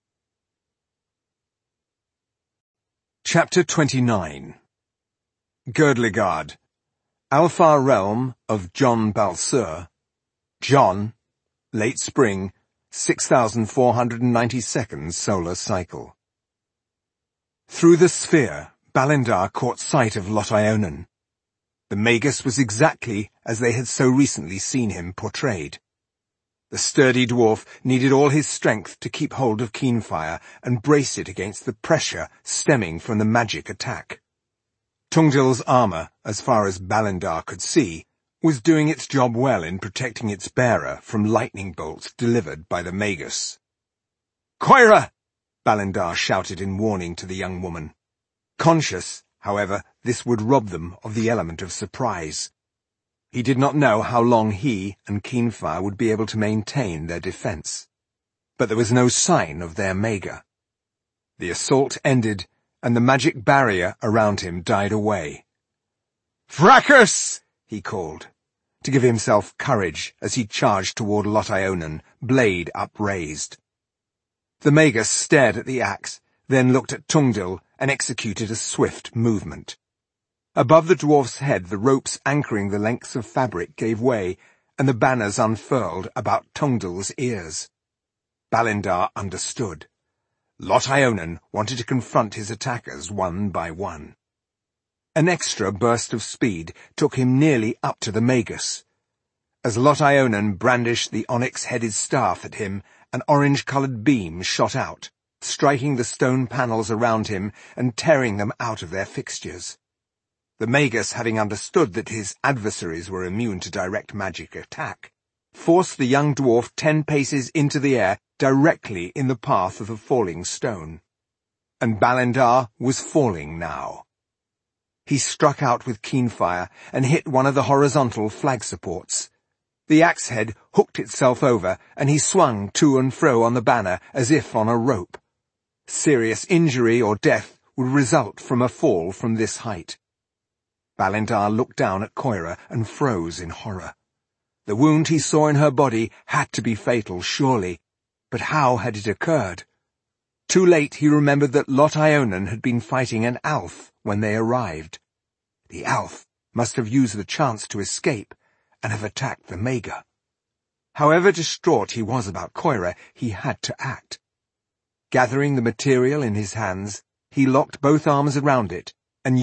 Chapter 29 Girdlegard, Alfar Realm of John Balsur, John, late spring, 6,492nd solar cycle. Through the sphere, Balindar caught sight of Lot Ionan. The Magus was exactly as they had so recently seen him portrayed. The sturdy dwarf needed all his strength to keep hold of Keenfire and brace it against the pressure stemming from the magic attack. Tungdil's armor, as far as Balindar could see, was doing its job well in protecting its bearer from lightning bolts delivered by the Magus. "Koira!" Balindar shouted in warning to the young woman. Conscious, however, this would rob them of the element of surprise. He did not know how long he and Keenfire would be able to maintain their defense. But there was no sign of their Maga. The assault ended, and the magic barrier around him died away. "Fracas!" he called, to give himself courage as he charged toward Lot Ionan, blade upraised. The Magus stared at the axe, then looked at Tungdil and executed a swift movement. Above the dwarf's head, the ropes anchoring the lengths of fabric gave way, and the banners unfurled about Tungdil's ears. Balindar understood. Lot Ionan wanted to confront his attackers one by one. An extra burst of speed took him nearly up to the Magus. As Lot Ionan brandished the onyx-headed staff at him, an orange-coloured beam shot out, striking the stone panels around him and tearing them out of their fixtures. The Magus, having understood that his adversaries were immune to direct magic attack, forced the young dwarf 10 paces into the air directly in the path of the falling stone. And Balindar was falling now. He struck out with Keenfire and hit one of the horizontal flag supports. The axe head hooked itself over, and he swung to and fro on the banner as if on a rope. Serious injury or death would result from a fall from this height. Balindar looked down at Koira and froze in horror. The wound he saw in her body had to be fatal, surely, but how had it occurred? Too late he remembered that Lot Ionan had been fighting an Alf when they arrived. The Alf must have used the chance to escape and have attacked the Maga. However distraught he was about Koira, he had to act. Gathering the material in his hands, he locked both arms around it